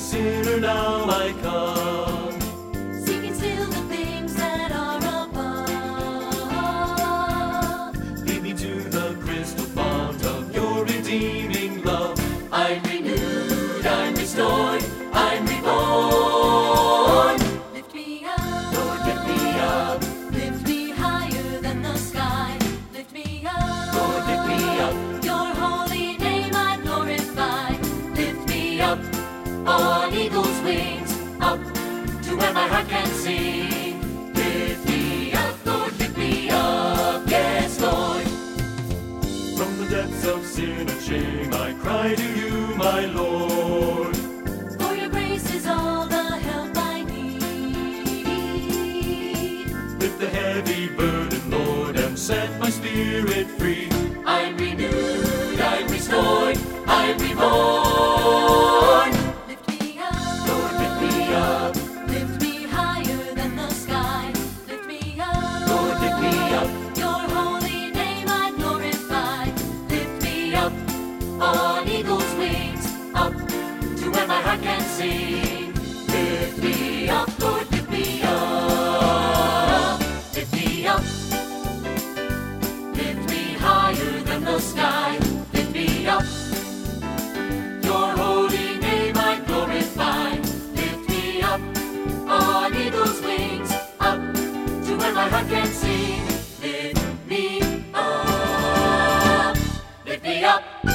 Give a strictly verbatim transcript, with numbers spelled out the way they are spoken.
sinner now I come, seeking still the things that are above. lead me to the crystal font of your redeeming love. I'm renewed, I'm restored, I'm reborn. Lift me up, Lord, lift me up, lift me higher than the sky. Lift me up, Lord, lift me up, your holy name I glorify. Lift me up on eagle's wings, up to where my heart can sing. lift me up, Lord, lift me up, yes, Lord. From the depths of sin and shame I cry to you, my Lord. For your grace is all the help I need. Lift the heavy burden, Lord, and set my spirit free. I'm renewed, I'm restored, I'm reborn. Lift me up, Lord, lift me up, lift me higher than the sky. Lift me up, Lord, lift me up, your holy name I glorify. Lift me up on eagle's wings, up to where my heart can sing. lift me up, Lord, lift me up, Lift me up, lift me higher than the sky. Lift me up, your holy name I glorify. Lift me up on eagle's wings, up to where my heart can sing. Lift me up, lift me up.